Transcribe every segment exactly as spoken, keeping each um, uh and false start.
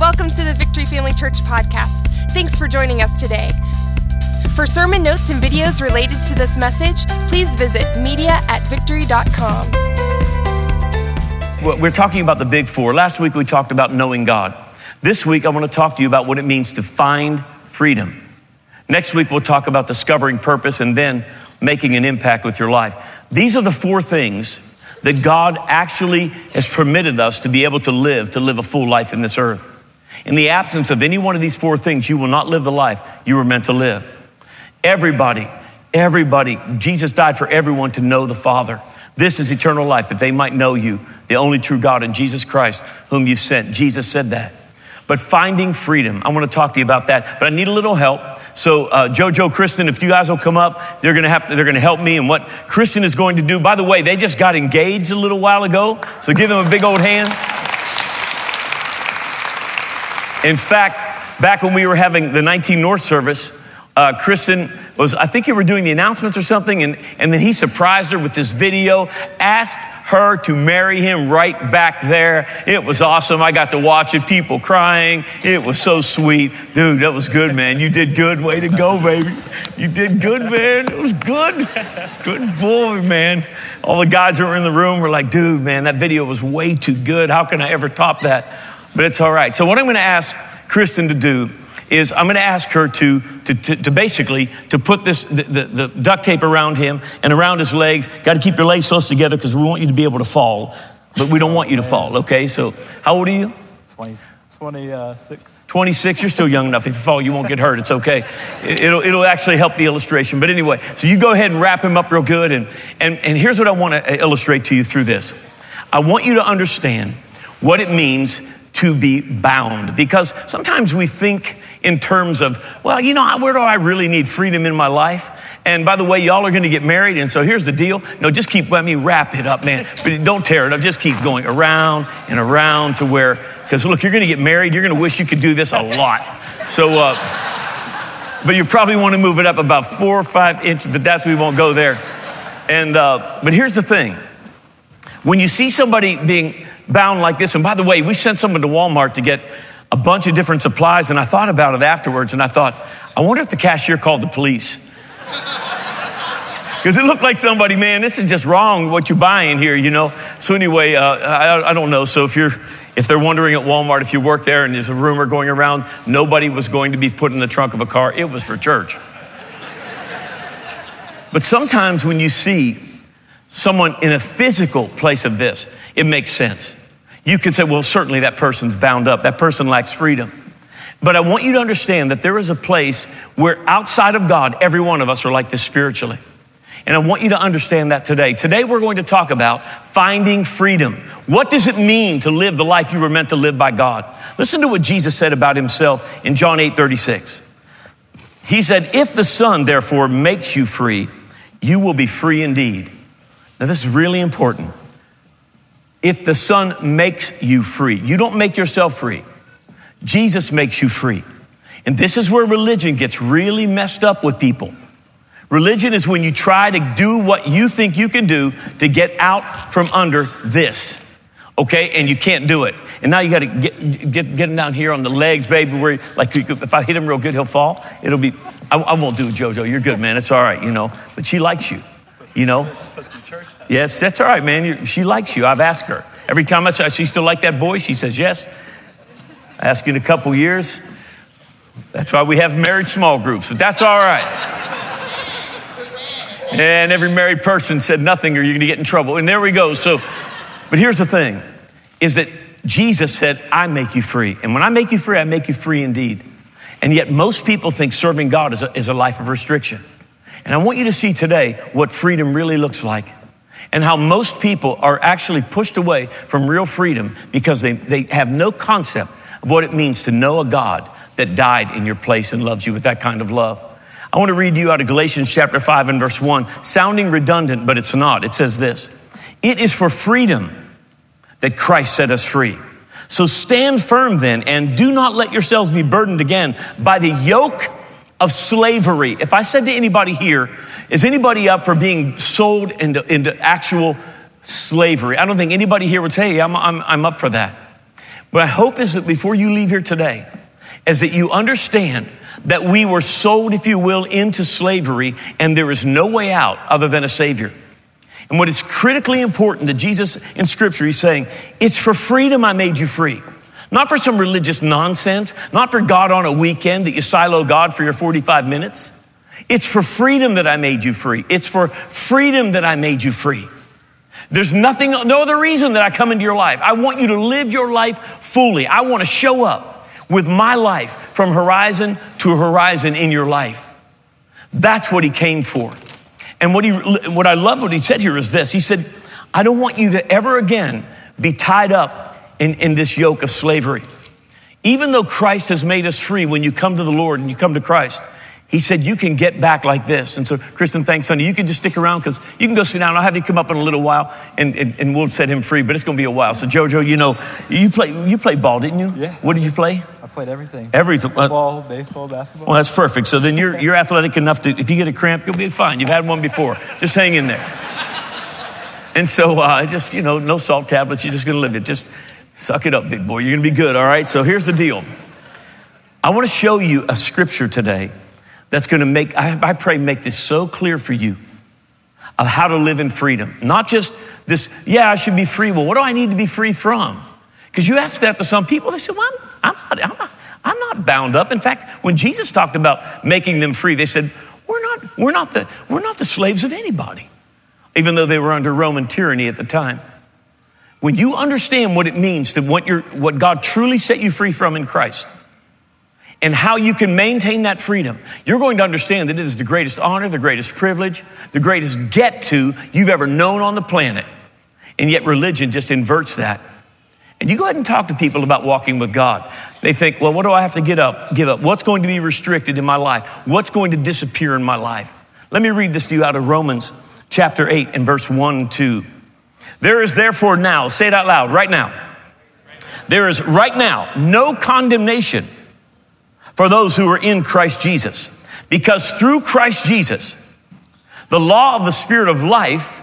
Welcome to the Victory Family Church podcast. Thanks for joining us today. For sermon notes and videos related to this message, please visit media at victory dot com. We're talking about the big four. Last week we talked about knowing God. This week I want to talk to you about what it means to find freedom. Next week we'll talk about discovering purpose and then making an impact with your life. These are the four things that God actually has permitted us to be able to live, to live a full life in this earth. In the absence of any one of these four things, you will not live the life you were meant to live. Everybody, everybody, Jesus died for everyone to know the Father. This is eternal life, that they might know you, the only true God, and Jesus Christ, whom you've sent. Jesus said that. But finding freedom, I want to talk to you about that, but I need a little help. So uh, Jojo, Kristen, if you guys will come up, they're going to have to, they're going to help me. And what Kristen is going to do, by the way, they just got engaged a little while ago. So give them a big old hand. In fact, back when we were having the nineteen North service, uh, Kristen was, I think you were doing the announcements or something. And, and then he surprised her with this video, asked her to marry him right back there. It was awesome. I got to watch it. People crying. It was so sweet. Dude, that was good, man. You did good. Way to go, baby. You did good, man. It was good. Good boy, man. All the guys that were in the room were like, dude, man, that video was way too good. How can I ever top that? But it's all right. So what I'm going to ask Kristen to do is I'm going to ask her to, to, to, to basically to put this, the, the, the duct tape around him and around his legs. Got to keep your legs close together because we want you to be able to fall, but we don't want you to fall. Okay. So how old are you? twenty, twenty-six. twenty-six. You're still young enough. If you fall, you won't get hurt. It's okay. It'll, it'll actually help the illustration. But anyway, so you go ahead and wrap him up real good. And, and, and here's what I want to illustrate to you through this. I want you to understand what it means to be bound, because sometimes we think in terms of, well, you know, where do I really need freedom in my life? And by the way, y'all are going to get married. And so here's the deal. No, just keep, let me wrap it up, man. But don't tear it up. Just keep going around and around to where, because look, you're going to get married. You're going to wish you could do this a lot. So, uh, but you probably want to move it up about four or five inches, but that's, we won't go there. And, uh, but here's the thing. When you see somebody being bound like this, and by the way, we sent someone to Walmart to get a bunch of different supplies, and I thought about it afterwards, and I thought, I wonder if the cashier called the police. Because it looked like somebody, man, this is just wrong what you're buying here, you know. So anyway, uh, I, I don't know. So if you're, if they're wondering at Walmart, if you work there and there's a rumor going around, nobody was going to be put in the trunk of a car. It was for church. But sometimes when you see someone in a physical place of this, it makes sense. You can say, well, certainly that person's bound up. That person lacks freedom. But I want you to understand that there is a place where outside of God, every one of us are like this spiritually. And I want you to understand that today. Today we're going to talk about finding freedom. What does it mean to live the life you were meant to live by God? Listen to what Jesus said about himself in John eight thirty-six. He said, if the Son therefore makes you free, you will be free indeed. Now this is really important. If the Son makes you free, you don't make yourself free. Jesus makes you free. And this is where religion gets really messed up with people. Religion is when you try to do what you think you can do to get out from under this. Okay, and you can't do it. And now you got to get, get get him down here on the legs, baby, where like if I hit him real good, he'll fall. It'll be, I, I won't do it, Jojo. You're good, man. It's all right, you know. But she likes you, you know. Yes, that's all right, man. You're, she likes you. I've asked her. Every time I say, she still like that boy? She says, yes. I ask you in a couple years. That's why we have married small groups, but that's all right. And every married person said nothing or you're going to get in trouble. And there we go. So, but here's the thing, is that Jesus said, I make you free. And when I make you free, I make you free indeed. And yet most people think serving God is a, is a life of restriction. And I want you to see today what freedom really looks like. And how most people are actually pushed away from real freedom because they, they have no concept of what it means to know a God that died in your place and loves you with that kind of love. I want to read you out of Galatians chapter five and verse one, sounding redundant, but it's not. It says this, it is for freedom that Christ set us free. So stand firm then and do not let yourselves be burdened again by the yoke of slavery. If I said to anybody here, is anybody up for being sold into, into actual slavery? I don't think anybody here would say, hey, I'm, I'm, I'm up for that. But I hope is that before you leave here today, is that you understand that we were sold, if you will, into slavery, and there is no way out other than a Savior. And what is critically important that Jesus in Scripture, he's saying, it's for freedom I made you free. Not for some religious nonsense, not for God on a weekend that you silo God for your forty-five minutes. It's for freedom that I made you free. It's for freedom that I made you free. There's nothing, no other reason that I come into your life. I want you to live your life fully. I want to show up with my life from horizon to horizon in your life. That's what he came for. And what he, what I love what he said here is this. He said, I don't want you to ever again be tied up in, in this yoke of slavery. Even though Christ has made us free, when you come to the Lord and you come to Christ, he said, you can get back like this. And so, Kristen, thanks, honey. You can just stick around because you can go sit down. I'll have you come up in a little while and, and, and we'll set him free, but it's going to be a while. So, Jojo, you know, you play, you played ball, didn't you? Yeah. What did you play? I played everything. Everything. Football, baseball, basketball. Well, that's perfect. So then you're, you're athletic enough to, if you get a cramp, you'll be fine. You've had one before. Just hang in there. And so, uh, just, you know, no salt tablets. You're just going to live it. Just suck it up, big boy. You're going to be good. All right. So here's the deal. I want to show you a scripture today that's going to make, I, I pray, make this so clear for you of how to live in freedom. Not just this, yeah, I should be free. Well, what do I need to be free from? Because you ask that to some people, they say, well, I'm, I'm, not, I'm, not, I'm not bound up. In fact, when Jesus talked about making them free, they said, we're not, we're not the, we're not the slaves of anybody, even though they were under Roman tyranny at the time. When you understand what it means to what, you're, what God truly set you free from in Christ, and how you can maintain that freedom, you're going to understand that it is the greatest honor, the greatest privilege, the greatest get to you've ever known on the planet. And yet religion just inverts that. And you go ahead and talk to people about walking with God. They think, well, what do I have to get up, give up? What's going to be restricted in my life? What's going to disappear in my life? Let me read this to you out of Romans chapter eight and verse one and two. There is therefore now, say it out loud, right now. There is right now no condemnation for those who are in Christ Jesus. Because through Christ Jesus, the law of the Spirit of life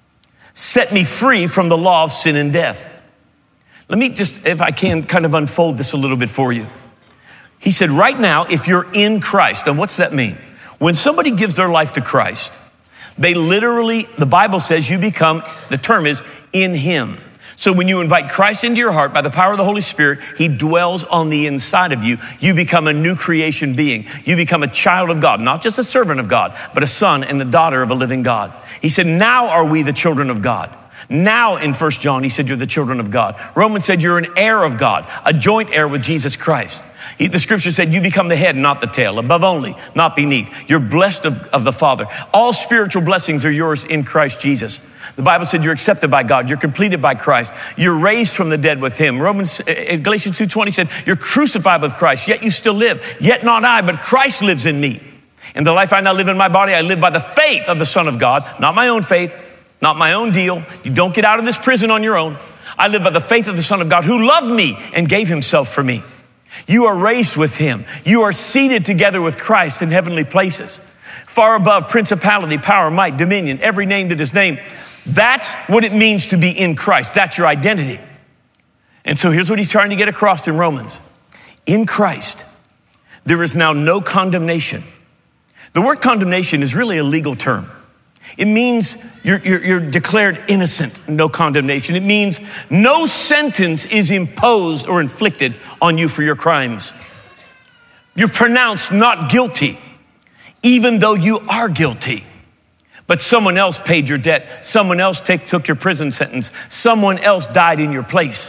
set me free from the law of sin and death. Let me just, if I can, kind of unfold this a little bit for you. He said, right now, if you're in Christ, and what's that mean? When somebody gives their life to Christ, they literally, the Bible says you become, the term is, in Him. So when you invite Christ into your heart by the power of the Holy Spirit, He dwells on the inside of you. You become a new creation being. You become a child of God, not just a servant of God, but a son and a daughter of a living God. He said, now are we the children of God. Now in First John, he said, you're the children of God. Romans said, you're an heir of God, a joint heir with Jesus Christ. He, the scripture said, you become the head, not the tail, above only, not beneath. You're blessed of, of the Father. All spiritual blessings are yours in Christ Jesus. The Bible said you're accepted by God. You're completed by Christ. You're raised from the dead with Him. Romans, uh, Galatians two twenty said, you're crucified with Christ, yet you still live. Yet not I, but Christ lives in me. And the life I now live in my body, I live by the faith of the Son of God, not my own faith, not my own deal. You don't get out of this prison on your own. I live by the faith of the Son of God who loved me and gave Himself for me. You are raised with Him. You are seated together with Christ in heavenly places, far above principality, power, might, dominion, every name that is named. That's what it means to be in Christ. That's your identity. And so here's what he's trying to get across in Romans. In Christ, there is now no condemnation. The word condemnation is really a legal term. It means you're, you're, you're declared innocent, no condemnation. It means no sentence is imposed or inflicted on you for your crimes. You're pronounced not guilty, even though you are guilty. But someone else paid your debt. Someone else take, took your prison sentence. Someone else died in your place.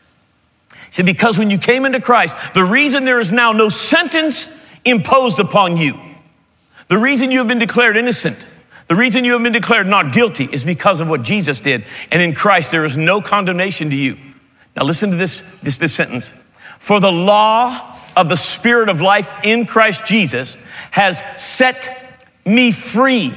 See, because when you came into Christ, the reason there is now no sentence imposed upon you, the reason you have been declared innocent, the reason you have been declared not guilty is because of what Jesus did. And in Christ, there is no condemnation to you. Now listen to this, this, this sentence. For the law of the Spirit of life in Christ Jesus has set me free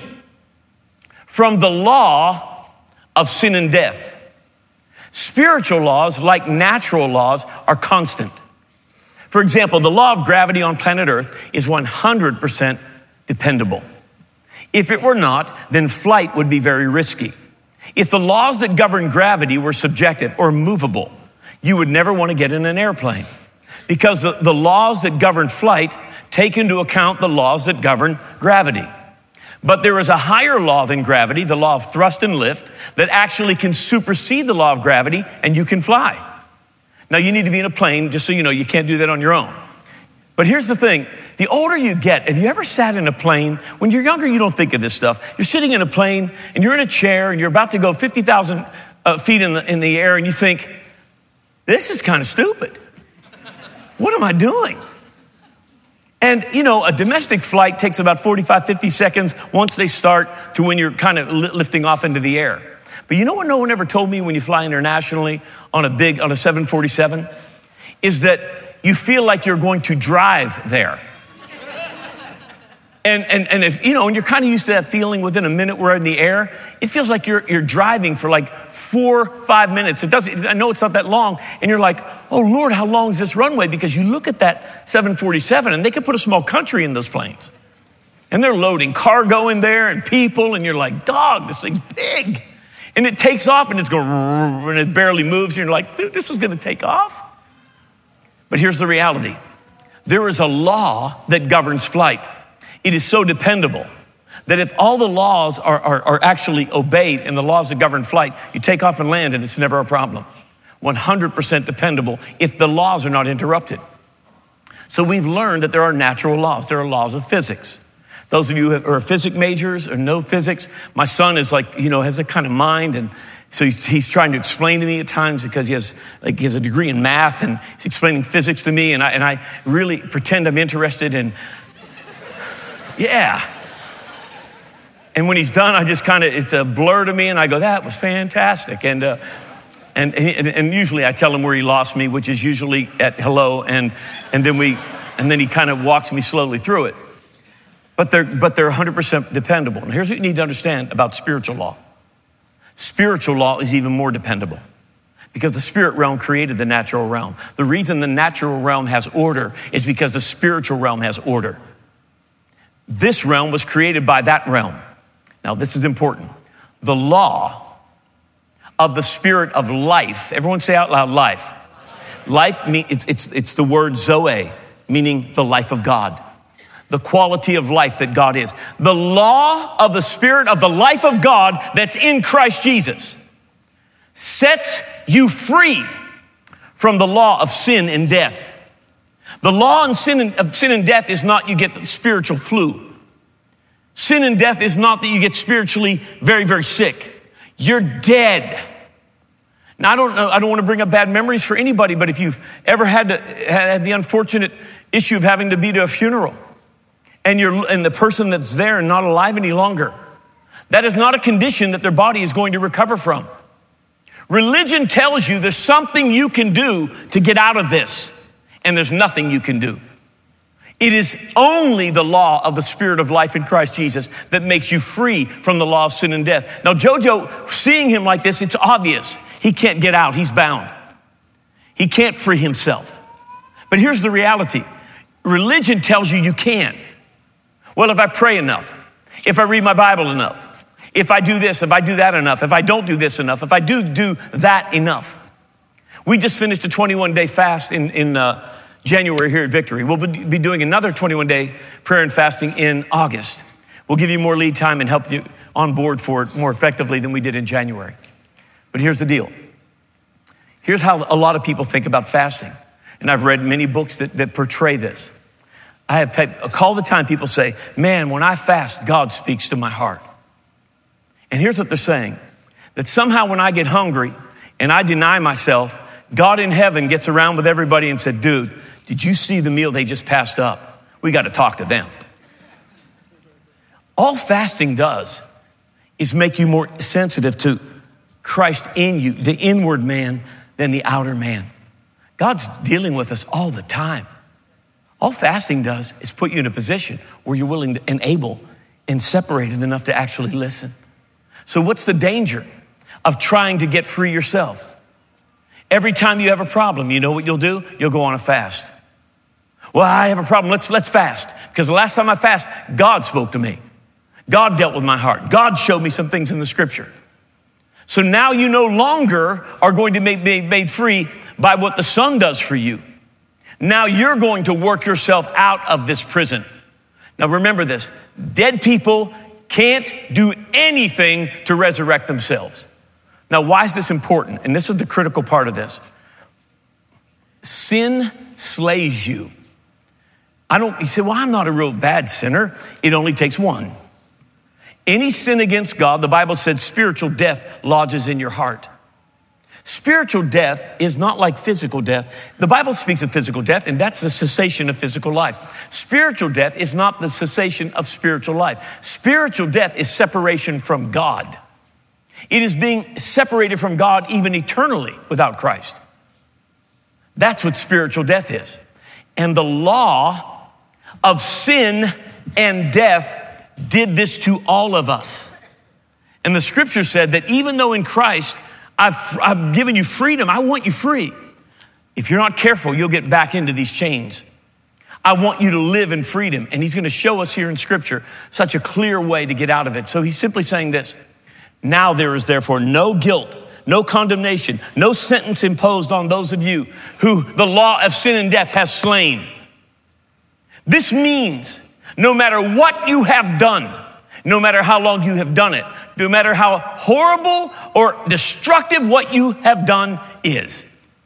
from the law of sin and death. Spiritual laws, like natural laws, are constant. For example, the law of gravity on planet Earth is one hundred percent dependable. If it were not, then flight would be very risky. If the laws that govern gravity were subjective or movable, you would never want to get in an airplane because the, the laws that govern flight take into account the laws that govern gravity. But there is a higher law than gravity, the law of thrust and lift, that actually can supersede the law of gravity, and you can fly. Now, you need to be in a plane, just so you know, you can't do that on your own. But here's the thing. The older you get, have you ever sat in a plane? When you're younger, you don't think of this stuff. You're sitting in a plane, and you're in a chair, and you're about to go fifty thousand uh, feet in the, in the air, and you think, this is kind of stupid. What am I doing? And, you know, a domestic flight takes about forty-five, fifty seconds once they start to when you're kind of lifting off into the air. But you know what no one ever told me when you fly internationally on a big, on a seven forty-seven? Is that you feel like you're going to drive there. And, and, and if, you know, and you're kind of used to that feeling within a minute we're in the air, it feels like you're, you're driving for like four, five minutes. It doesn't, I know it's not that long. And you're like, oh Lord, how long is this runway? Because you look at that seven forty-seven and they could put a small country in those planes. And they're loading cargo in there and people. And you're like, dog, this thing's big. And it takes off and it's going, and it barely moves. And you're like, dude, this is going to take off. But here's the reality. There is a law that governs flight. It is so dependable that if all the laws are, are, are actually obeyed and the laws that govern flight, you take off and land and it's never a problem. one hundred percent dependable if the laws are not interrupted. So we've learned that there are natural laws. There are laws of physics. Those of you who are physics majors or know physics, my son is like, you know, has a kind of mind. And so he's, he's trying to explain to me at times because he has like he has a degree in math and he's explaining physics to me. And I, and I really pretend I'm interested in, yeah. And when he's done, I just kind of, it's a blur to me and I go, that was fantastic. And, uh, and, and, and usually I tell him where he lost me, which is usually at hello. And, and then we, and then he kind of walks me slowly through it. But they're, but they're one hundred percent dependable. And here's what you need to understand about spiritual law. Spiritual law is even more dependable because the spirit realm created the natural realm. The reason the natural realm has order is because the spiritual realm has order. This realm was created by that realm. Now, this is important. The law of the spirit of life. Everyone say out loud, life. Life, means it's, it's, it's the word Zoe, meaning the life of God. The quality of life that God is. The law of the spirit of the life of God that's in Christ Jesus sets you free from the law of sin and death. The law and sin and, of sin and death is not you get the spiritual flu. Sin and death is not that you get spiritually very, very sick. You're dead. Now, I don't know, I don't want to bring up bad memories for anybody, but if you've ever had to, had the unfortunate issue of having to be to a funeral and you're, and the person that's there not alive any longer, that is not a condition that their body is going to recover from. Religion tells you there's something you can do to get out of this. And there's nothing you can do. It is only the law of the spirit of life in Christ Jesus that makes you free from the law of sin and death. Now, Jojo, seeing him like this, it's obvious. He can't get out. He's bound. He can't free himself. But here's the reality. Religion tells you you can. Well, if I pray enough, if I read my Bible enough, if I do this, if I do that enough, if I don't do this enough, if I do do that enough. We just finished a twenty-one day fast in, in uh, January here at Victory. We'll be doing another twenty-one day prayer and fasting in August. We'll give you more lead time and help you on board for it more effectively than we did in January. But here's the deal. Here's how a lot of people think about fasting. And I've read many books that, that portray this. I have had, all the time people say, man, when I fast, God speaks to my heart. And here's what they're saying. That somehow when I get hungry and I deny myself, God in heaven gets around with everybody and said, dude, did you see the meal they just passed up? We got to talk to them. All fasting does is make you more sensitive to Christ in you, the inward man, than the outer man. God's dealing with us all the time. All fasting does is put you in a position where you're willing to, and able and separated enough to actually listen. So what's the danger of trying to get free yourself? Every time you have a problem, you know what you'll do? You'll go on a fast. Well, I have a problem. Let's, let's fast. Because the last time I fast, God spoke to me. God dealt with my heart. God showed me some things in the scripture. So now you no longer are going to be made, made free by what the Son does for you. Now you're going to work yourself out of this prison. Now remember this, dead people can't do anything to resurrect themselves. Now why is this important? And this is the critical part of this. Sin slays you. I don't, you say, well, I'm not a real bad sinner. It only takes one. Any sin against God, the Bible said spiritual death lodges in your heart. Spiritual death is not like physical death. The Bible speaks of physical death, and that's the cessation of physical life. Spiritual death is not the cessation of spiritual life. Spiritual death is separation from God. It is being separated from God even eternally without Christ. That's what spiritual death is. And the law of sin and death did this to all of us. And the scripture said that even though in Christ, I've, I've given you freedom, I want you free. If you're not careful, you'll get back into these chains. I want you to live in freedom. And he's going to show us here in scripture such a clear way to get out of it. So he's simply saying this. Now there is therefore no guilt, no condemnation, no sentence imposed on those of you who the law of sin and death has slain. This means no matter what you have done, no matter how long you have done it, no matter how horrible or destructive what you have done is,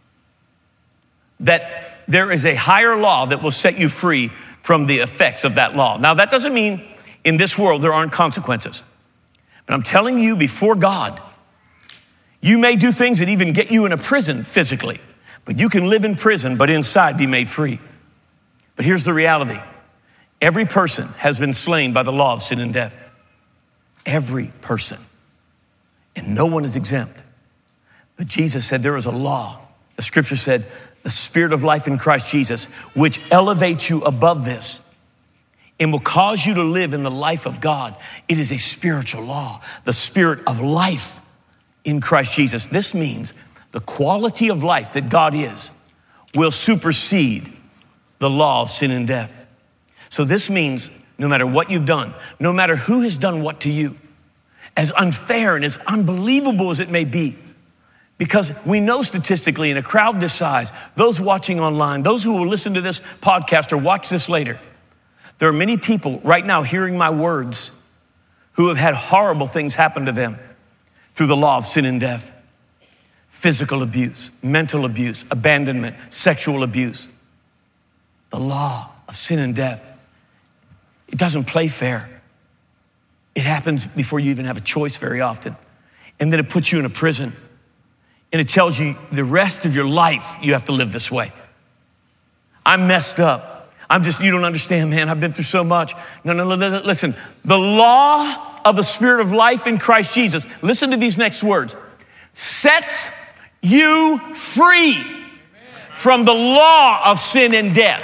that there is a higher law that will set you free from the effects of that law. Now, that doesn't mean in this world there aren't consequences. But I'm telling you, before God, you may do things that even get you in a prison physically, but you can live in prison, but inside be made free. But here's the reality. Every person has been slain by the law of sin and death. Every person. And no one is exempt. But Jesus said there is a law. The scripture said, the spirit of life in Christ Jesus, which elevates you above this and will cause you to live in the life of God. It is a spiritual law, the spirit of life in Christ Jesus. This means the quality of life that God is will supersede the law of sin and death. So this means no matter what you've done, no matter who has done what to you, as unfair and as unbelievable as it may be, because we know statistically in a crowd this size, those watching online, those who will listen to this podcast or watch this later, there are many people right now hearing my words who have had horrible things happen to them through the law of sin and death. Physical abuse, mental abuse, abandonment, sexual abuse. The law of sin and death. It doesn't play fair. It happens before you even have a choice very often. And then it puts you in a prison. And it tells you the rest of your life you have to live this way. I'm messed up. I'm just, you don't understand, man. I've been through so much. No, no, no, listen. The law of the spirit of life in Christ Jesus, listen to these next words, sets you free from the law of sin and death.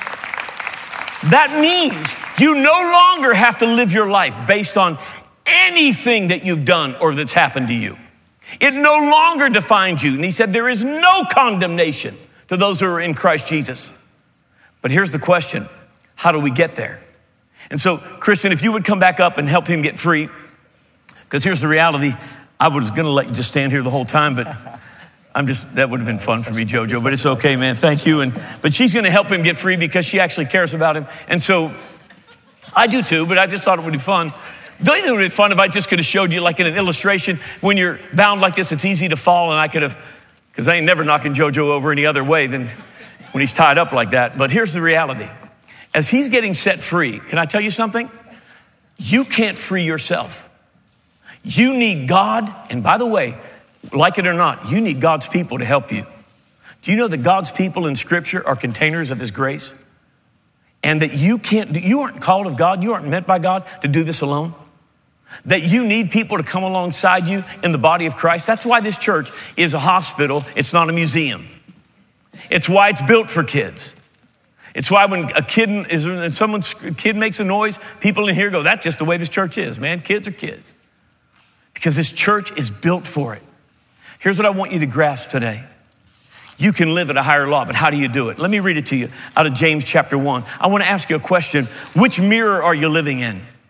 That means you no longer have to live your life based on anything that you've done or that's happened to you. It no longer defines you. And he said there is no condemnation to those who are in Christ Jesus. But here's the question. How do we get there? And so, Christian, if you would come back up and help him get free, because here's the reality. I was going to let you just stand here the whole time, but I'm just, that would have been fun for me, JoJo, but it's okay, man. Thank you. And but she's going to help him get free because she actually cares about him. And so I do too, but I just thought it would be fun. Don't you think it would be fun if I just could have showed you like in an illustration, when you're bound like this, it's easy to fall, and I could have, because I ain't never knocking JoJo over any other way than when he's tied up like that. But here's the reality. As he's getting set free, can I tell you something? You can't free yourself. You need God, and by the way, like it or not, you need God's people to help you. Do you know that God's people in Scripture are containers of His grace? And that you can't, you aren't called of God, you aren't meant by God to do this alone? That you need people to come alongside you in the body of Christ? That's why this church is a hospital, it's not a museum. It's why it's built for kids. It's why when a kid is, when someone's kid makes a noise, people in here go, that's just the way this church is, man. Kids are kids. Because this church is built for it. Here's what I want you to grasp today. You can live at a higher law, but how do you do it? Let me read it to you out of James chapter one. I want to ask you a question. Which mirror are you living in?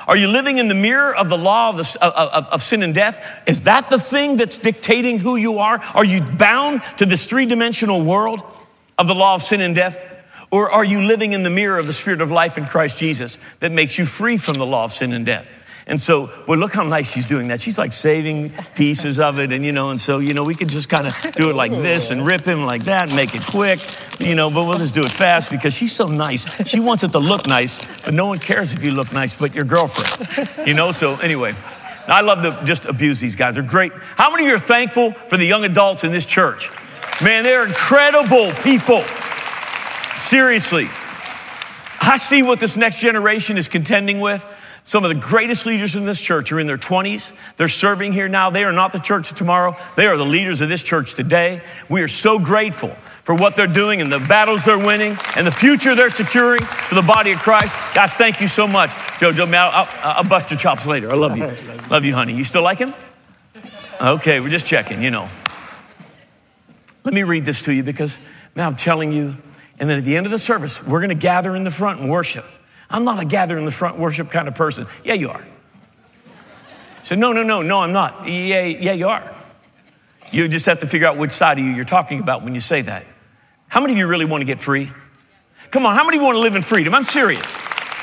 Are you living in the mirror of the law of, the, of, of, of sin and death? Is that the thing that's dictating who you are? Are you bound to this three-dimensional world of the law of sin and death? Or are you living in the mirror of the Spirit of life in Christ Jesus that makes you free from the law of sin and death? And so, boy, look how nice she's doing that. She's like saving pieces of it. And, you know, and so, you know, we could just kind of do it like this and rip him like that and make it quick, you know, but we'll just do it fast because she's so nice. She wants it to look nice, but no one cares if you look nice but your girlfriend, you know? So anyway, I love to just abuse these guys. They're great. How many of you are thankful for the young adults in this church? Man, they're incredible people. Seriously. I see what this next generation is contending with. Some of the greatest leaders in this church are in their twenties. They're serving here now. They are not the church of tomorrow. They are the leaders of this church today. We are so grateful for what they're doing and the battles they're winning and the future they're securing for the body of Christ. Guys, thank you so much. Jojo, I'll, I'll, I'll bust your chops later. I love you. Love you, honey. You still like him? Okay, we're just checking, you know. Let me read this to you because, man, I'm telling you. And then at the end of the service, we're going to gather in the front and worship. I'm not a gather in the front worship kind of person. Yeah, you are. So no, no, no, no, I'm not. Yeah, yeah, you are. You just have to figure out which side of you you're talking about when you say that. How many of you really want to get free? Come on, how many of you want to live in freedom? I'm serious.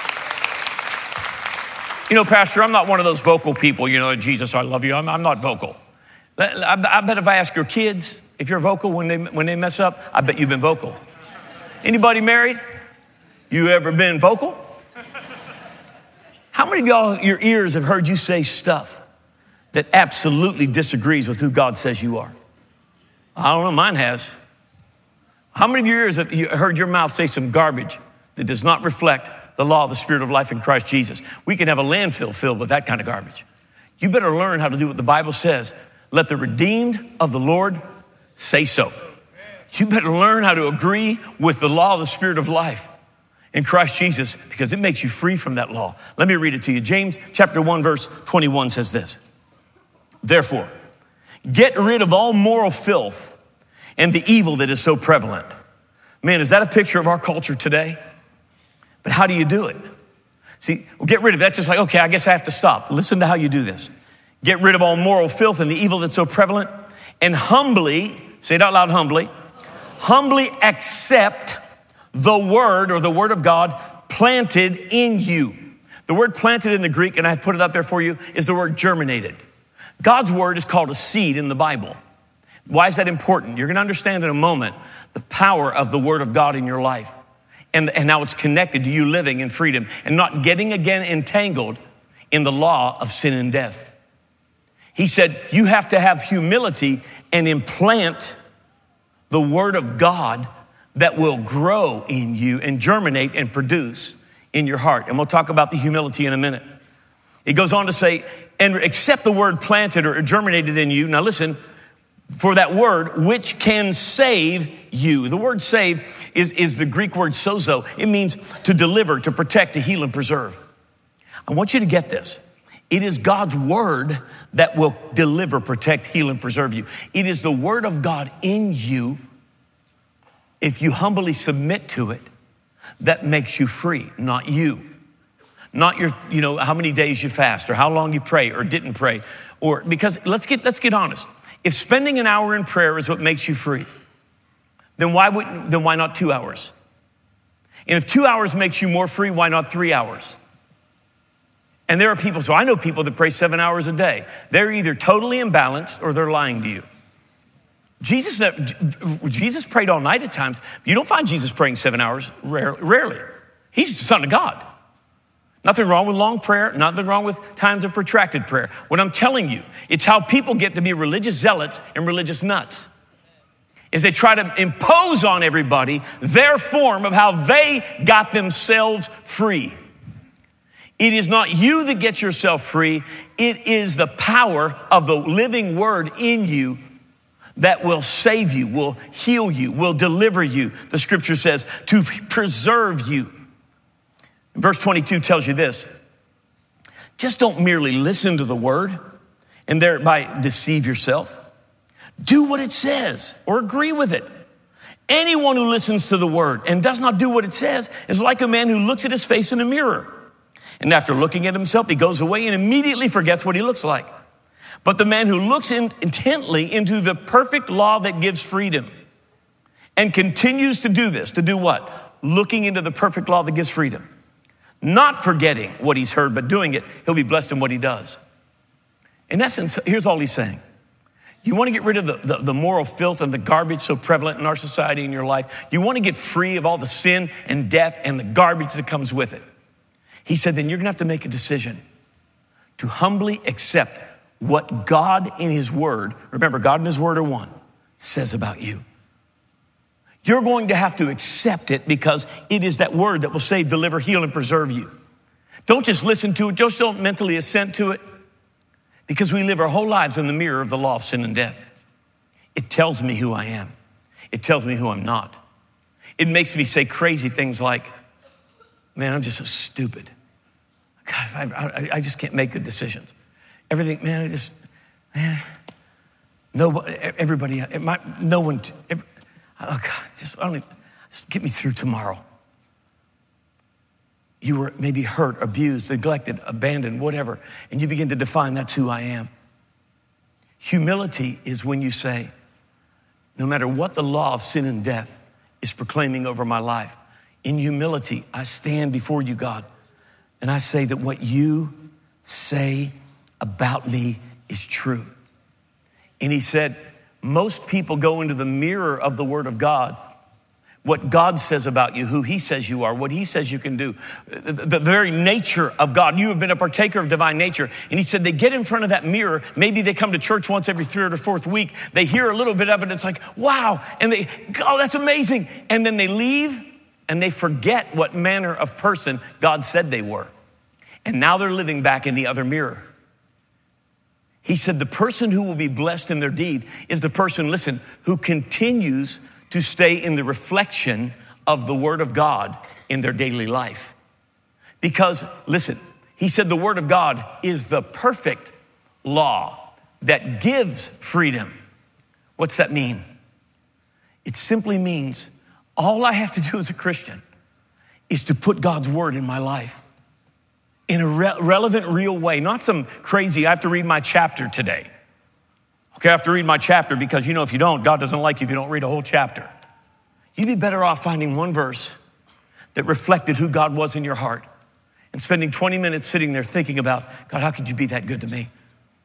You know, Pastor, I'm not one of those vocal people, you know, Jesus, I love you. I'm, I'm not vocal. I, I bet if I ask your kids if you're vocal when they, when they mess up, I bet you've been vocal. Anybody married? You ever been vocal? How many of y'all, your ears have heard you say stuff that absolutely disagrees with who God says you are? I don't know, mine has. How many of your ears have you heard your mouth say some garbage that does not reflect the law of the Spirit of life in Christ Jesus? We can have a landfill filled with that kind of garbage. You better learn how to do what the Bible says. Let the redeemed of the Lord say so. You better learn how to agree with the law of the Spirit of life in Christ Jesus, because it makes you free from that law. Let me read it to you. James chapter one, verse twenty-one says this. Therefore, get rid of all moral filth and the evil that is so prevalent. Man, is that a picture of our culture today? But how do you do it? See, well, get rid of that. Just like, okay, I guess I have to stop. Listen to how you do this. Get rid of all moral filth and the evil that's so prevalent, and humbly, say it out loud, humbly, humbly accept the word or the word of God planted in you. The word planted in the Greek, and I put it up there for you, is the word germinated. God's word is called a seed in the Bible. Why is that important? You're going to understand in a moment the power of the word of God in your life and, and how it's connected to you living in freedom and not getting again entangled in the law of sin and death. He said, you have to have humility and implant the word of God that will grow in you and germinate and produce in your heart. And we'll talk about the humility in a minute. He goes on to say, and accept the word planted or germinated in you. Now listen, for that word, which can save you. The word save is, is the Greek word sozo. It means to deliver, to protect, to heal, and preserve. I want you to get this. It is God's word that will deliver, protect, heal, and preserve you. It is the word of God in you, if you humbly submit to it, that makes you free, not you. Not your, you know, how many days you fast or how long you pray or didn't pray. Or because let's get let's get honest. If spending an hour in prayer is what makes you free, then why wouldn't then why not two hours? And if two hours makes you more free, why not three hours? And there are people, so I know people that pray seven hours a day. They're either totally imbalanced or they're lying to you. Jesus, Jesus prayed all night at times. You don't find Jesus praying seven hours, rarely. He's the Son of God. Nothing wrong with long prayer, nothing wrong with times of protracted prayer. What I'm telling you, it's how people get to be religious zealots and religious nuts. Is they try to impose on everybody their form of how they got themselves free. It is not you that gets yourself free. It is the power of the living word in you that will save you, will heal you, will deliver you. The scripture says to preserve you. Verse twenty-two tells you this. Just don't merely listen to the word and thereby deceive yourself. Do what it says or agree with it. Anyone who listens to the word and does not do what it says is like a man who looks at his face in a mirror And after looking at himself, he goes away and immediately forgets what he looks like. But the man who looks in, intently into the perfect law that gives freedom and continues to do this, to do what? Looking into the perfect law that gives freedom. Not forgetting what he's heard, but doing it, he'll be blessed in what he does. In essence, here's all he's saying. You want to get rid of the, the, the moral filth and the garbage so prevalent in our society and your life. You want to get free of all the sin and death and the garbage that comes with it. He said, then you're going to have to make a decision to humbly accept what God in his word, remember, God and his word are one, says about you. You're going to have to accept it because it is that word that will save, deliver, heal, and preserve you. Don't just listen to it. Just don't mentally assent to it. Because we live our whole lives in the mirror of the law of sin and death. It tells me who I am. It tells me who I'm not. It makes me say crazy things like, man, I'm just so stupid. God, I, I, I just can't make good decisions. Everything, man, I just, man, nobody, everybody, my, no one, every, oh God, just, I don't even, just get me through tomorrow. You were maybe hurt, abused, neglected, abandoned, whatever, and you begin to define that's who I am. Humility is when you say, no matter what the law of sin and death is proclaiming over my life, in humility, I stand before you, God, and I say that what you say about me is true. And he said, most people go into the mirror of the word of God, what God says about you, who he says you are, what he says you can do, the, the very nature of God. You have been a partaker of divine nature. And he said they get in front of that mirror. Maybe they come to church once every third or fourth week. They hear a little bit of it. It's like, wow. And they, oh, that's amazing. And then they leave and they forget what manner of person God said they were. And now they're living back in the other mirror. He said the person who will be blessed in their deed is the person, listen, who continues to stay in the reflection of the word of God in their daily life. Because, listen, he said the word of God is the perfect law that gives freedom. What's that mean? It simply means all I have to do as a Christian is to put God's word in my life in a re- relevant, real way, not some crazy, I have to read my chapter today. Okay, I have to read my chapter because, you know, if you don't, God doesn't like you if you don't read a whole chapter. You'd be better off finding one verse that reflected who God was in your heart and spending twenty minutes sitting there thinking about, God, how could you be that good to me?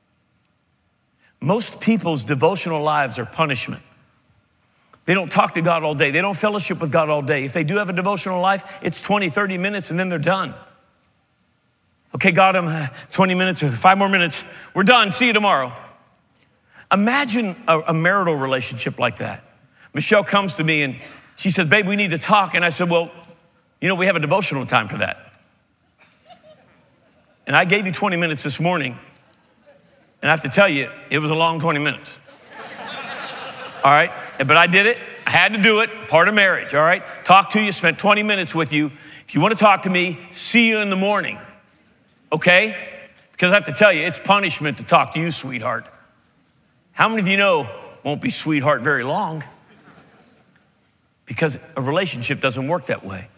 Most people's devotional lives are punishment. They don't talk to God all day. They don't fellowship with God all day. If they do have a devotional life, it's twenty, thirty minutes and then they're done. Okay, God, I'm uh, twenty minutes, five more minutes. We're done. See you tomorrow. Imagine a, a marital relationship like that. Michelle comes to me and she says, babe, we need to talk. And I said, well, you know, we have a devotional time for that. And I gave you twenty minutes this morning. And I have to tell you, it was a long twenty minutes. All right. But I did it. I had to do it. Part of marriage. All right. Talk to you. Spent twenty minutes with you. If you want to talk to me, see you in the morning. Okay. Because I have to tell you, it's punishment to talk to you, sweetheart. How many of you know won't be sweetheart very long? Because a relationship doesn't work that way.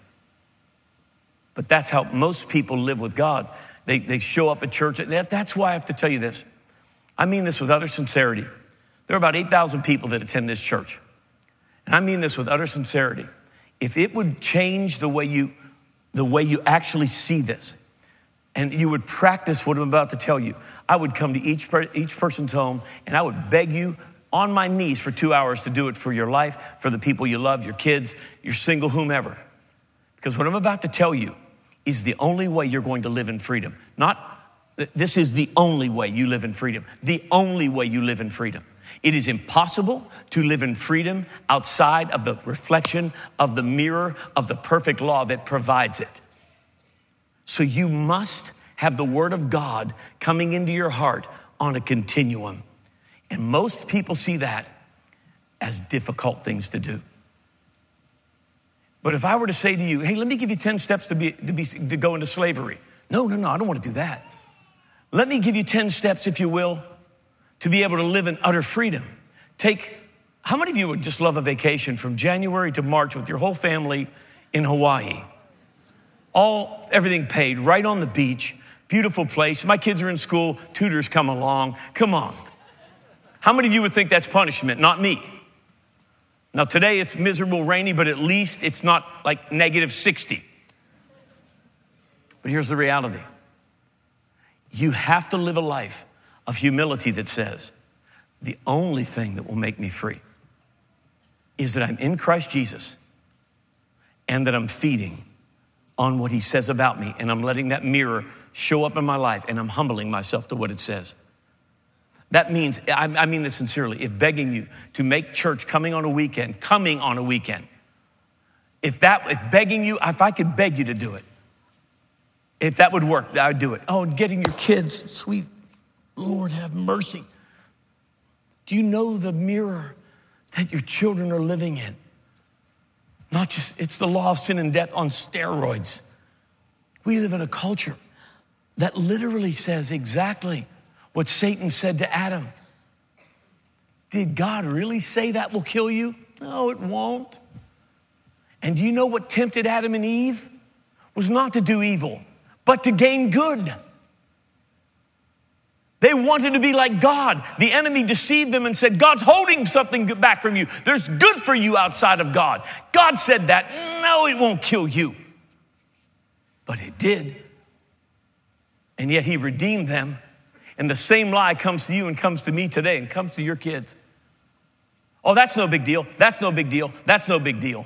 But that's how most people live with God. They, they show up at church. That, that's why I have to tell you this. I mean this with utter sincerity. There are about eight thousand people that attend this church. And I mean this with utter sincerity. If it would change the way you, the way you actually see this, and you would practice what I'm about to tell you, I would come to each, each person's home and I would beg you on my knees for two hours to do it for your life, for the people you love, your kids, your single, whomever. Because what I'm about to tell you is the only way you're going to live in freedom. Not, this is the only way you live in freedom. The only way you live in freedom. It is impossible to live in freedom outside of the reflection of the mirror of the perfect law that provides it. So you must have the word of God coming into your heart on a continuum. And most people see that as difficult things to do. But if I were to say to you, hey, let me give you ten steps to be, to be, to go into slavery. No, no, no, I don't want to do that. Let me give you ten steps, if you will, to be able to live in utter freedom. Take, how many of you would just love a vacation from January to March with your whole family in Hawaii? all, everything paid, right on the beach, beautiful place. My kids are in school, tutors come along. Come on. How many of you would think that's punishment? Not me. Now today it's miserable, rainy, but at least it's not like negative sixty. But here's the reality. You have to live a life of humility that says, the only thing that will make me free is that I'm in Christ Jesus and that I'm feeding on what he says about me, and I'm letting that mirror show up in my life, and I'm humbling myself to what it says. That means, I, I mean this sincerely, if begging you to make church coming on a weekend, coming on a weekend, if that, if begging you, if I could beg you to do it, if that would work, I would do it. Oh, and getting your kids, sweet Lord, have mercy. Do you know the mirror that your children are living in? Not just, it's the law of sin and death on steroids. We live in a culture that literally says exactly what Satan said to Adam. Did God really say that will kill you? No, it won't. And do you know what tempted Adam and Eve? Was not to do evil, but to gain good. They wanted to be like God. The enemy deceived them and said, God's holding something back from you. There's good for you outside of God. God said that. No, it won't kill you. But it did. And yet he redeemed them. And the same lie comes to you and comes to me today and comes to your kids. Oh, that's no big deal. That's no big deal. That's no big deal.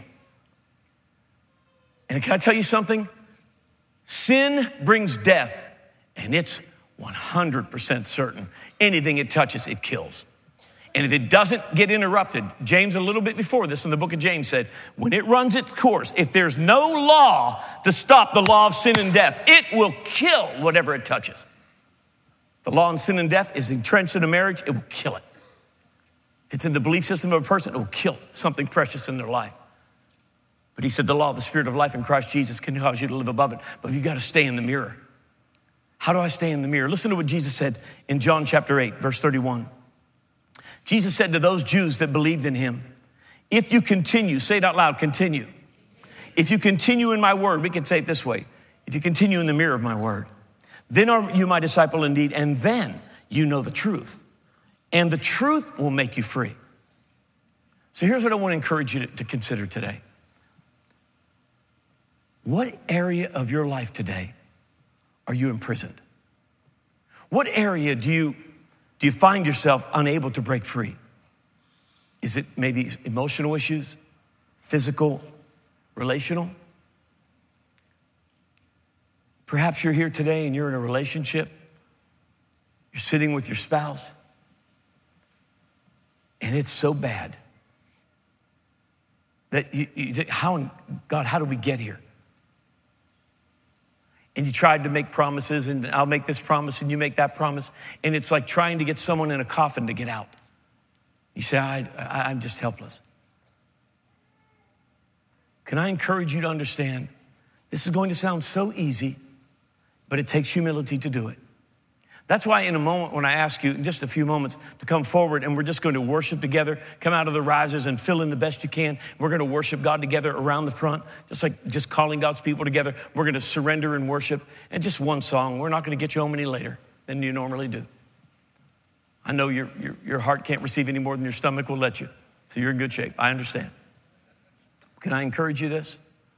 And can I tell you something? Sin brings death, and it's one hundred percent certain. Anything it touches, it kills. And if it doesn't get interrupted, James a little bit before this in the book of James said, when it runs its course, if there's no law to stop the law of sin and death, it will kill whatever it touches. The law of sin and death is entrenched in a marriage, it will kill it. If it's in the belief system of a person, it will kill something precious in their life. But he said the law of the Spirit of life in Christ Jesus can cause you to live above it. But you got to stay in the mirror. How do I stay in the mirror? Listen to what Jesus said in John chapter eight, verse thirty-one. Jesus said to those Jews that believed in him, if you continue, say it out loud, continue. If you continue in my word, we can say it this way. If you continue in the mirror of my word, then are you my disciple indeed, and then you know the truth. And the truth will make you free. So here's what I want to encourage you to, to consider today. What area of your life today are you imprisoned? What area do you, do you find yourself unable to break free? Is it maybe emotional issues, physical, relational? Perhaps you're here today and you're in a relationship. You're sitting with your spouse, and it's so bad that you, you think, how, God, how do we get here? And you tried to make promises, and I'll make this promise and you make that promise. And it's like trying to get someone in a coffin to get out. You say, I, I, I'm just helpless. Can I encourage you to understand, this is going to sound so easy, but it takes humility to do it. That's why in a moment when I ask you, in just a few moments, to come forward and we're just going to worship together, come out of the risers and fill in the best you can. We're going to worship God together around the front, just like just calling God's people together. We're going to surrender and worship. And just one song. We're not going to get you home any later than you normally do. I know your, your, your heart can't receive any more than your stomach will let you. So you're in good shape. I understand. Can I encourage you this?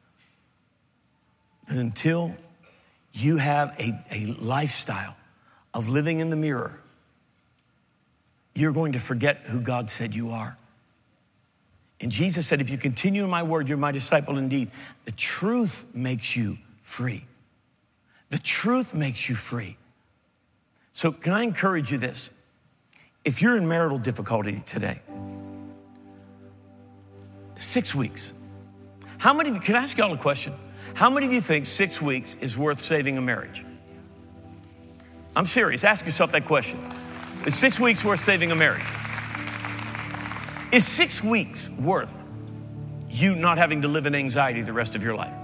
That until you have a, a lifestyle of living in the mirror, you're going to forget who God said you are. And Jesus said, if you continue in my word, you're my disciple indeed. The truth makes you free. The truth makes you free. So can I encourage you this? If you're in marital difficulty today, six weeks. How many of you, can I ask y'all a question? How many of you think six weeks is worth saving a marriage? I'm serious. Ask yourself that question. Is six weeks worth saving a marriage? Is six weeks worth you not having to live in anxiety the rest of your life?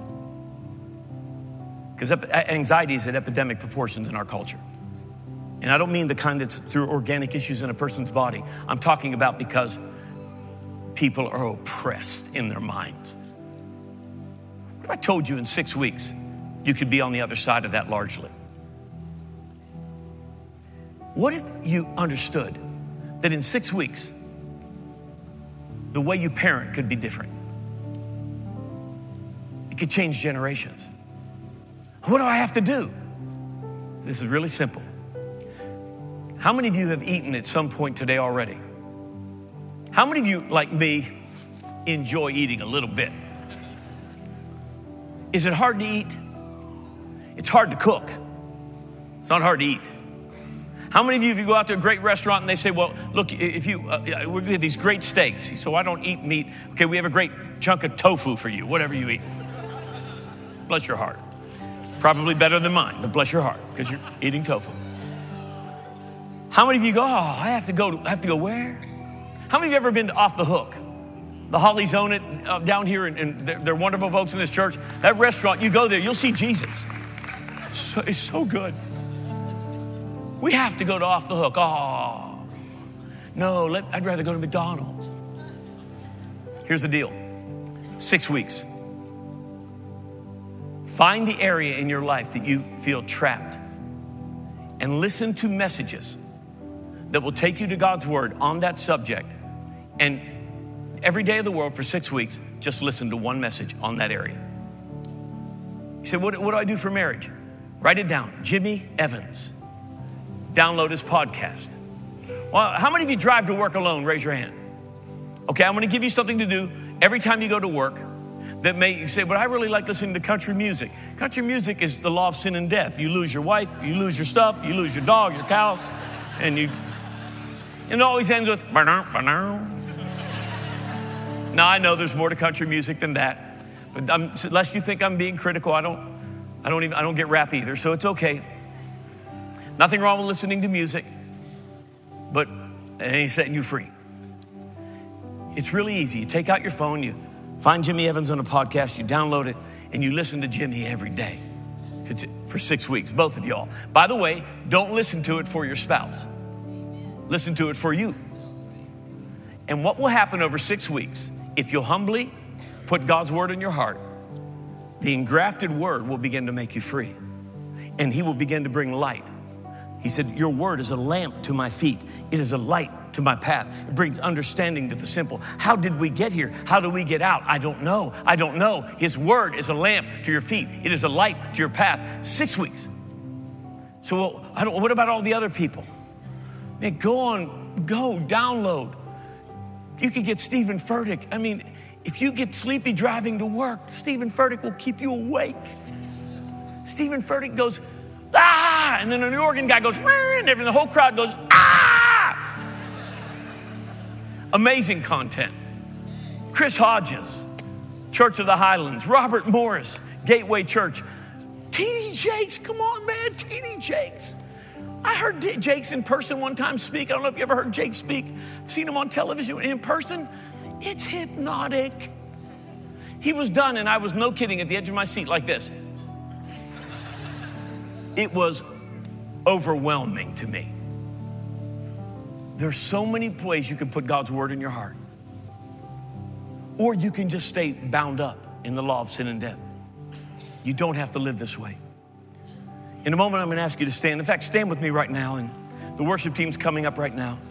Because anxiety is at epidemic proportions in our culture. And I don't mean the kind that's through organic issues in a person's body. I'm talking about because people are oppressed in their minds. What if I told you in six weeks, you could be on the other side of that largely. What if you understood that in six weeks, the way you parent could be different? It could change generations. What do I have to do? This is really simple. How many of you have eaten at some point today already? How many of you, like me, enjoy eating a little bit? Is it hard to eat? It's hard to cook. It's not hard to eat. How many of you, if you go out to a great restaurant and they say, well, look, if you, uh, we have these great steaks, so I don't eat meat. Okay, we have a great chunk of tofu for you, whatever you eat. Bless your heart. Probably better than mine, but bless your heart, because you're eating tofu. How many of you go, oh, I have to go, I have to go where? How many of you have ever been to Off the Hook? The Hollies own it uh, down here, and, and they're, they're wonderful folks in this church. That restaurant, you go there, you'll see Jesus. So, it's so good. We have to go to Off the Hook. Oh, no, let, I'd rather go to McDonald's. Here's the deal. Six weeks. Find the area in your life that you feel trapped and listen to messages that will take you to God's word on that subject. And every day of the world for six weeks, just listen to one message on that area. You say, what, what do I do for marriage? Write it down. Jimmy Evans. Download his podcast. Well, how many of you drive to work alone? Raise your hand. Okay, I'm going to give you something to do every time you go to work that may, you say, but I really like listening to country music. Country music is the law of sin and death. You lose your wife, you lose your stuff, you lose your dog, your cows, and you, and it always ends with, ba-now, ba-now. Now, I know there's more to country music than that, but I'm, unless you think I'm being critical, I don't, I don't even, I don't get rap either, so it's okay. Nothing wrong with listening to music, but it ain't setting you free. It's really easy. You take out your phone, you find Jimmy Evans on a podcast, you download it, and you listen to Jimmy every day if it's for six weeks, both of y'all. By the way, don't listen to it for your spouse. Listen to it for you. And what will happen over six weeks, if you'll humbly put God's word in your heart, the engrafted word will begin to make you free. And he will begin to bring light. He said, your word is a lamp to my feet. It is a light to my path. It brings understanding to the simple. How did we get here? How do we get out? I don't know. I don't know. His word is a lamp to your feet. It is a light to your path. Six weeks. So well, I don't, what about all the other people? Man, go on, go download. You could get Stephen Furtick. I mean, if you get sleepy driving to work, Stephen Furtick will keep you awake. Stephen Furtick goes, ah, and then an organ guy goes, and the whole crowd goes, ah. Amazing content. Chris Hodges, Church of the Highlands, Robert Morris, Gateway Church. T D Jakes, come on, man, T D Jakes. I heard Jakes in person one time speak. I don't know if you ever heard Jake speak. I've seen him on television in person. It's hypnotic. He was done, and I was, no kidding, at the edge of my seat like this. It was overwhelming to me. There's so many ways you can put God's word in your heart. Or you can just stay bound up in the law of sin and death. You don't have to live this way. In a moment, I'm going to ask you to stand. In fact, stand with me right now, and the worship team's coming up right now.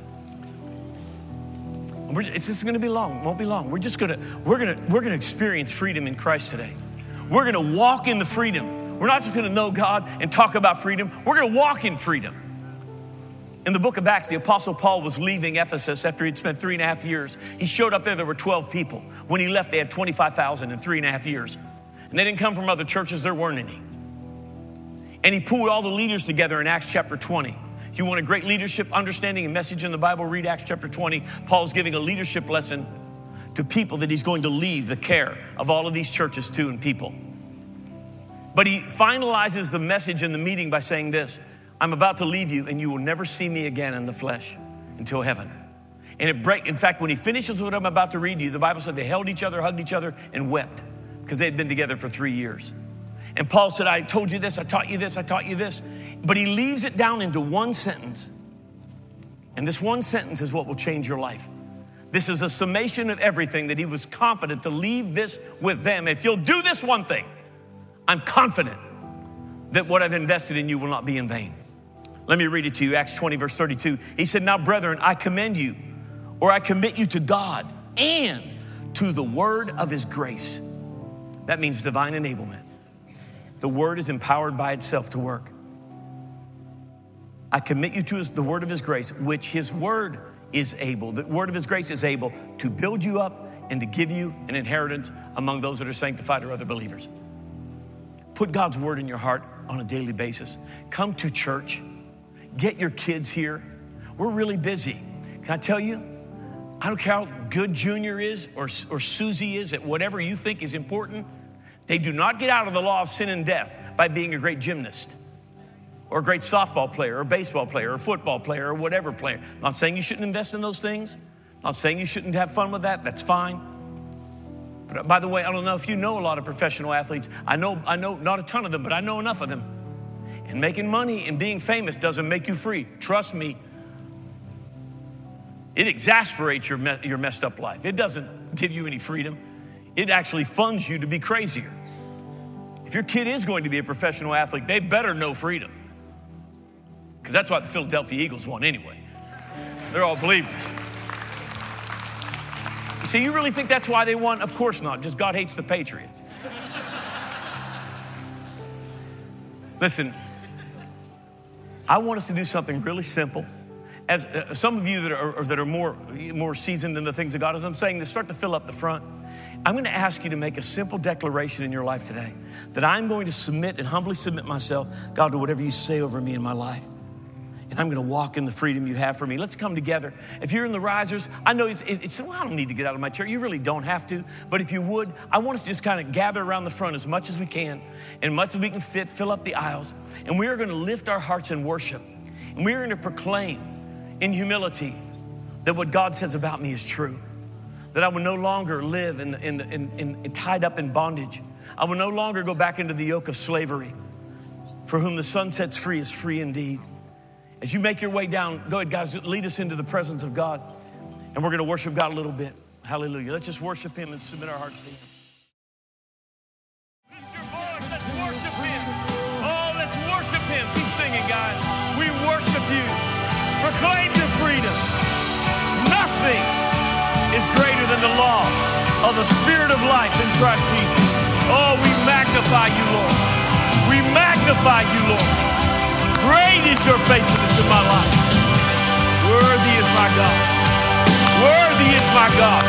We're, it's just going to be long. It won't be long. We're just going to we're going to we're going to experience freedom in Christ today. We're going to walk in the freedom. We're not just going to know God and talk about freedom. We're going to walk in freedom. In the book of Acts, the Apostle Paul was leaving Ephesus after he'd spent three and a half years. He showed up there. There were twelve people. When he left, they had twenty-five thousand in three and a half years. And they didn't come from other churches. There weren't any. And he pulled all the leaders together in Acts chapter twenty. If you want a great leadership understanding and message in the Bible, read Acts chapter twenty. Paul's giving a leadership lesson to people that he's going to leave the care of all of these churches to and people. But he finalizes the message in the meeting by saying this: I'm about to leave you, and you will never see me again in the flesh until heaven. And it break. In fact, when he finishes what I'm about to read to you, the Bible said they held each other, hugged each other, and wept because they had been together for three years. And Paul said, I told you this, I taught you this, I taught you this. But he leaves it down into one sentence. And this one sentence is what will change your life. This is a summation of everything that he was confident to leave this with them. If you'll do this one thing, I'm confident that what I've invested in you will not be in vain. Let me read it to you, Acts twenty, verse thirty-two. He said, now, brethren, I commend you, or I commit you to God and to the word of his grace. That means divine enablement. The word is empowered by itself to work. I commit you to his, the word of his grace, which his word is able. The word of his grace is able to build you up and to give you an inheritance among those that are sanctified or other believers. Put God's word in your heart on a daily basis. Come to church. Get your kids here. We're really busy. Can I tell you? I don't care how good Junior is or, or Susie is at whatever you think is important. They do not get out of the law of sin and death by being a great gymnast or a great softball player or baseball player or football player or whatever player. I'm not saying you shouldn't invest in those things. I'm not saying you shouldn't have fun with that. That's fine. But by the way, I don't know if you know a lot of professional athletes. I know, I know not a ton of them, but I know enough of them. And making money and being famous doesn't make you free. Trust me. It exasperates your, me- your messed up life. It doesn't give you any freedom. It actually funds you to be crazier. If your kid is going to be a professional athlete, they better know freedom. Because that's what the Philadelphia Eagles want anyway. They're all believers. You see, you really think that's why they won? Of course not. Just God hates the Patriots. Listen, I want us to do something really simple. As uh, some of you that are, that are more, more seasoned in the things of God, as I'm saying this, start to fill up the front. I'm going to ask you to make a simple declaration in your life today that I'm going to submit and humbly submit myself, God, to whatever you say over me in my life. And I'm going to walk in the freedom you have for me. Let's come together. If you're in the risers, I know it's, it's, well, I don't need to get out of my chair. You really don't have to. But if you would, I want us to just kind of gather around the front as much as we can and much as we can fit, fill up the aisles. And we are going to lift our hearts in worship. And we are going to proclaim in humility that what God says about me is true. That I will no longer live in, in, in, in, tied up in bondage. I will no longer go back into the yoke of slavery. For whom the Son sets free is free indeed. As you make your way down, go ahead, guys, lead us into the presence of God. And we're going to worship God a little bit. Hallelujah. Let's just worship him and submit our hearts to him. Lift your voice. Let's worship him. Oh, let's worship him. Keep singing, guys. We worship you. Proclaim your freedom. Nothing is greater than the law of the Spirit of life in Christ Jesus. Oh, we magnify you, Lord. We magnify you, Lord. Great is your faithfulness in my life. Worthy is my God. Worthy is my God.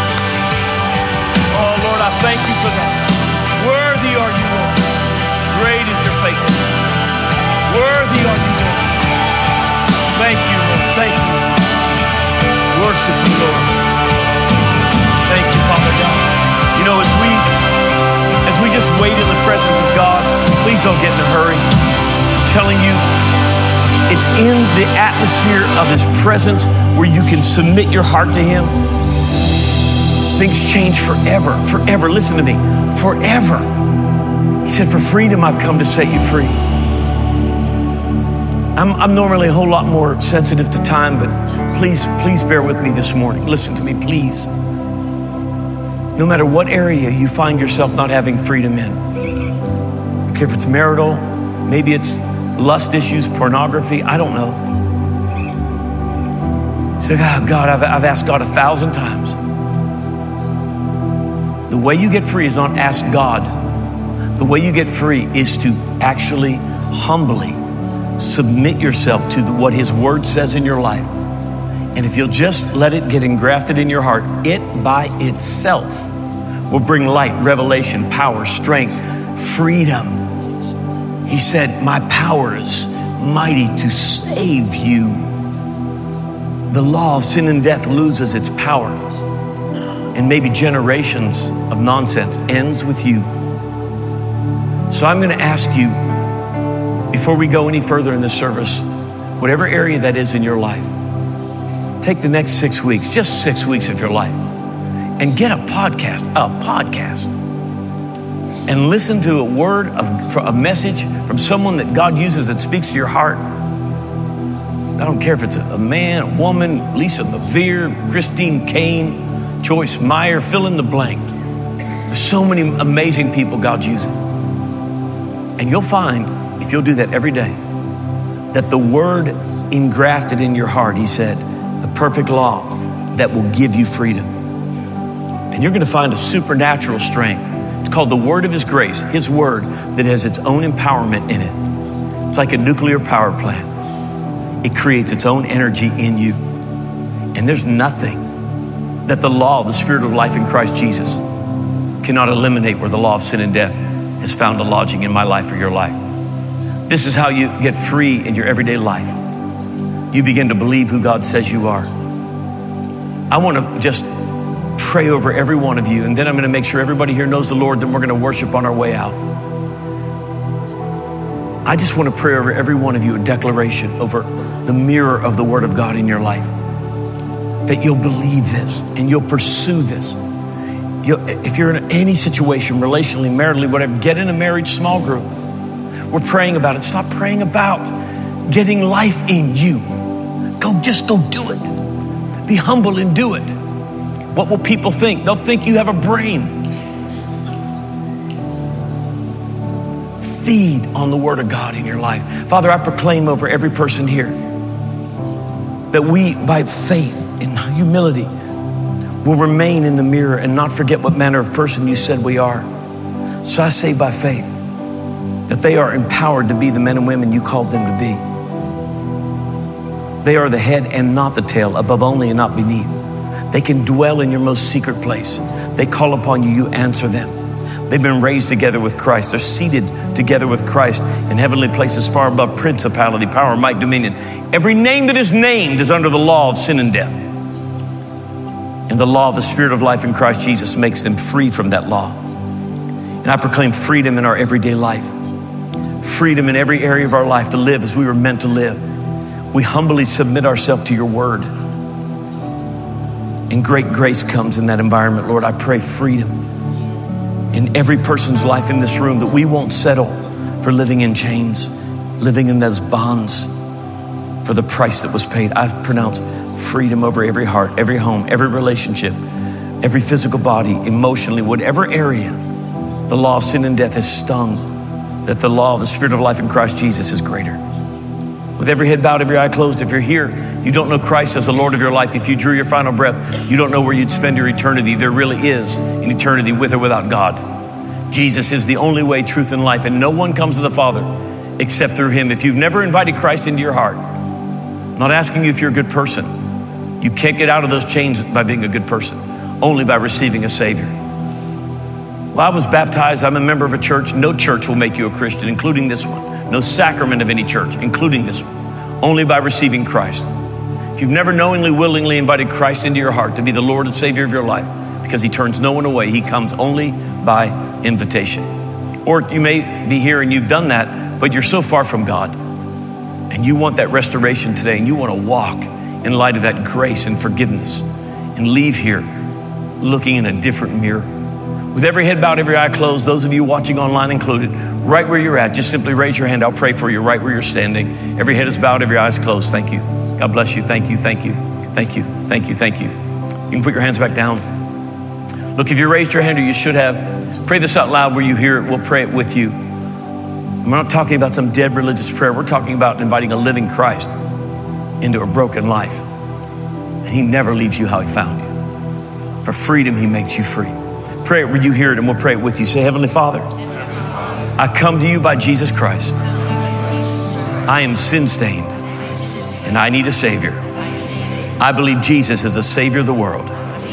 Oh, Lord, I thank you for that. Worthy are you, Lord. Great is your faithfulness. Worthy are you, Lord. Thank you, Lord. Thank you. Worship you, Lord. Thank you, Father God. You know, as we, as we just wait in the presence of God, please don't get in a hurry. Telling you, it's in the atmosphere of his presence where you can submit your heart to him. Things change forever, forever. Listen to me, forever. He said, for freedom, I've come to set you free. I'm, I'm normally a whole lot more sensitive to time, but please, please bear with me this morning. Listen to me, please. No matter what area you find yourself not having freedom in, I don't care if it's marital, maybe it's lust issues, pornography, I don't know. Say, so, oh, God, I've, I've asked God a thousand times. The way you get free is not ask God. The way you get free is to actually humbly submit yourself to the, what his word says in your life. And if you'll just let it get engrafted in your heart, it by itself will bring light, revelation, power, strength, freedom. He said, my power is mighty to save you. The law of sin and death loses its power. And maybe generations of nonsense ends with you. So I'm going to ask you, before we go any further in this service, whatever area that is in your life, take the next six weeks, just six weeks of your life, and get a podcast, a podcast. And listen to a word of a message from someone that God uses that speaks to your heart. I don't care if it's a man, a woman, Lisa Bevere, Christine Kane, Joyce Meyer, fill in the blank. There's so many amazing people God's using. And you'll find if you'll do that every day, that the word engrafted in your heart, he said, the perfect law that will give you freedom. And you're going to find a supernatural strength. It's called the word of his grace, his word that has its own empowerment in it. It's like a nuclear power plant. It creates its own energy in you. And there's nothing that the law, the spirit of life in Christ Jesus, cannot eliminate where the law of sin and death has found a lodging in my life or your life. This is how you get free in your everyday life. You begin to believe who God says you are. I want to just pray over every one of you, and then I'm going to make sure everybody here knows the Lord, then we're going to worship on our way out. I just want to pray over every one of you a declaration over the mirror of the Word of God in your life. That you'll believe this and you'll pursue this. You'll, if you're in any situation, relationally, maritally, whatever, get in a marriage small group. We're praying about it. Stop praying about getting life in you. Go, just go do it. Be humble and do it. What will people think? They'll think you have a brain. Feed on the Word of God in your life. Father, I proclaim over every person here that we, by faith and humility, will remain in the mirror and not forget what manner of person you said we are. So I say by faith that they are empowered to be the men and women you called them to be. They are the head and not the tail, above only and not beneath. They can dwell in your most secret place. They call upon you, you answer them. They've been raised together with Christ. They're seated together with Christ in heavenly places far above principality, power, might, dominion. Every name that is named is under the law of sin and death. And the law of the Spirit of life in Christ Jesus makes them free from that law. And I proclaim freedom in our everyday life. Freedom in every area of our life to live as we were meant to live. We humbly submit ourselves to your word. And great grace comes in that environment. Lord, I pray freedom in every person's life in this room, that we won't settle for living in chains, living in those bonds for the price that was paid. I've pronounced freedom over every heart, every home, every relationship, every physical body, emotionally, whatever area the law of sin and death has stung, that the law of the Spirit of life in Christ Jesus is greater. With every head bowed, every eye closed, if you're here, you don't know Christ as the Lord of your life. If you drew your final breath, you don't know where you'd spend your eternity. There really is an eternity with or without God. Jesus is the only way, truth, and life, and no one comes to the Father except through him. If you've never invited Christ into your heart, I'm not asking you if you're a good person. You can't get out of those chains by being a good person, only by receiving a Savior. Well, I was baptized. I'm a member of a church. No church will make you a Christian, including this one. No sacrament of any church, including this one, only by receiving Christ. If you've never knowingly, willingly invited Christ into your heart to be the Lord and Savior of your life, because he turns no one away, he comes only by invitation. Or you may be here and you've done that, but you're so far from God, and you want that restoration today, and you want to walk in light of that grace and forgiveness, and leave here looking in a different mirror. With every head bowed, every eye closed, those of you watching online included, right where you're at, just simply raise your hand. I'll pray for you right where you're standing. Every head is bowed, every eye is closed. Thank you. God bless you. Thank you. Thank you. Thank you. Thank you. Thank you. You can put your hands back down. Look, if you raised your hand, or you should have, pray this out loud where you hear it. We'll pray it with you. We're not talking about some dead religious prayer. We're talking about inviting a living Christ into a broken life. And he never leaves you how he found you. For freedom, he makes you free. Pray it where you hear it, and we'll pray it with you. Say, Heavenly Father, I come to you by Jesus Christ. I am sin-stained, and I need a Savior. I believe Jesus is the Savior of the world.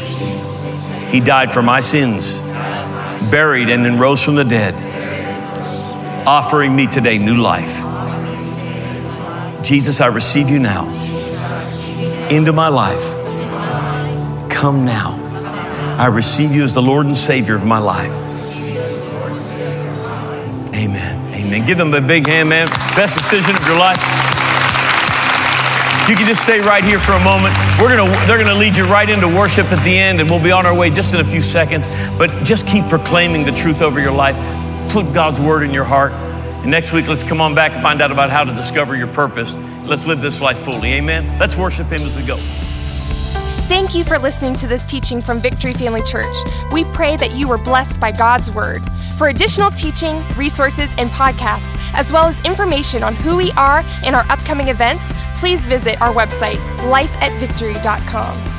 He died for my sins, buried, and then rose from the dead, offering me today new life. Jesus, I receive you now into my life. Come now. I receive you as the Lord and Savior of my life. Amen. Amen. Give them a big hand, man. Best decision of your life. You can just stay right here for a moment. We're gonna, they're gonna lead you right into worship at the end, and we'll be on our way just in a few seconds. But just keep proclaiming the truth over your life. Put God's word in your heart. And next week, let's come on back and find out about how to discover your purpose. Let's live this life fully. Amen. Let's worship him as we go. Thank you for listening to this teaching from Victory Family Church. We pray that you were blessed by God's word. For For additional teaching, resources, and podcasts, as well as information on who we are and our upcoming events, please visit our website, life at victory dot com.